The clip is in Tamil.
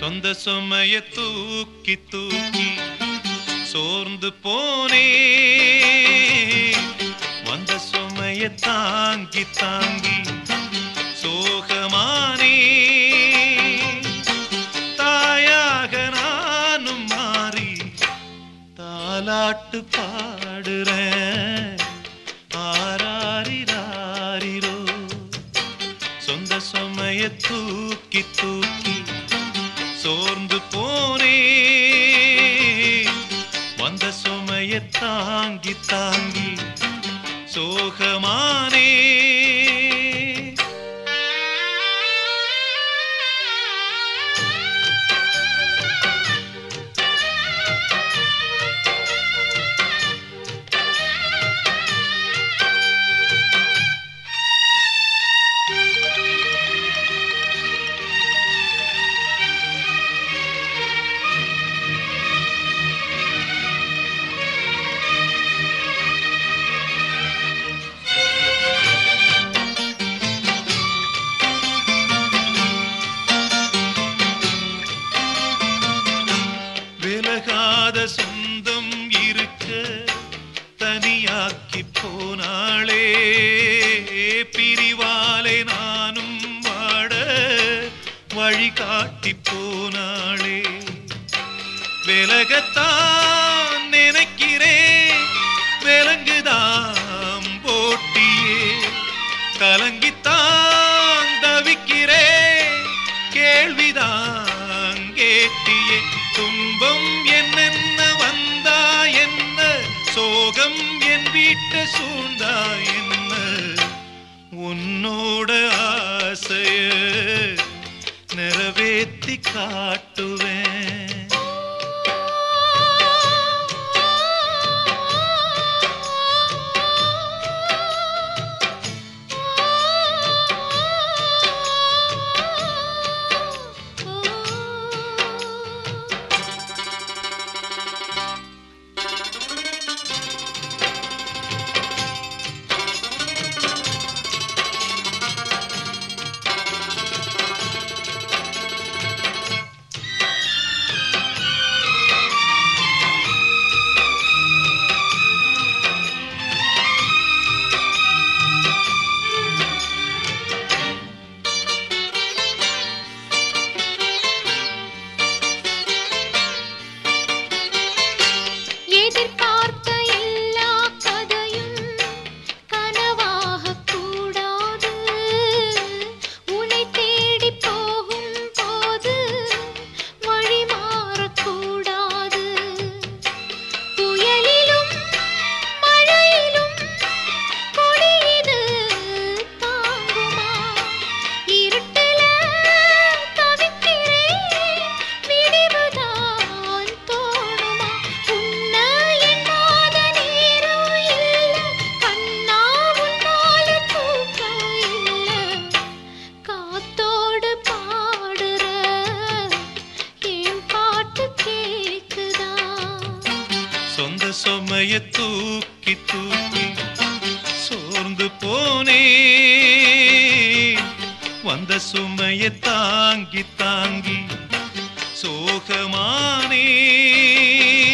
சொந்த சுமைய தூக்கி தூக்கி சோர்ந்து போனே, வந்த சுமைய தாங்கி தாங்கி சோகமானே. தாயாக நானும் மாறி தாலாட்டு பாடுறேன், ஆராரிராரிரோ. சொந்த சுமைய தூக்கி தூக்கி சோர்ந்து போனே, வந்த சுமைய தாங்கி தாங்கி சோகமானே. விலகாத சொந்தம் இருக்க தனியாக்கி போனாளே, பிரிவாலே நானும் வாட வழிகாட்டி போனாளே. விலகத்தான் நினைக்கிறேன், விலங்குதான் போட்டியே, கலங்கித்தான் தவிக்கிறேன், கேள்விதான் கேட்டியே. துன்பம் என்னென்ன வந்தா என்ன, சோகம் என் வீட்டை சூழ்ந்தா என்ன, உன்னோட ஆசைய நிறைவேத்தி காட்டுவேன். சொந்த சுமைய தூக்கி தூக்கி சோர்ந்து போனே, வந்த சுமைய தாங்கி தாங்கி சோகமானே.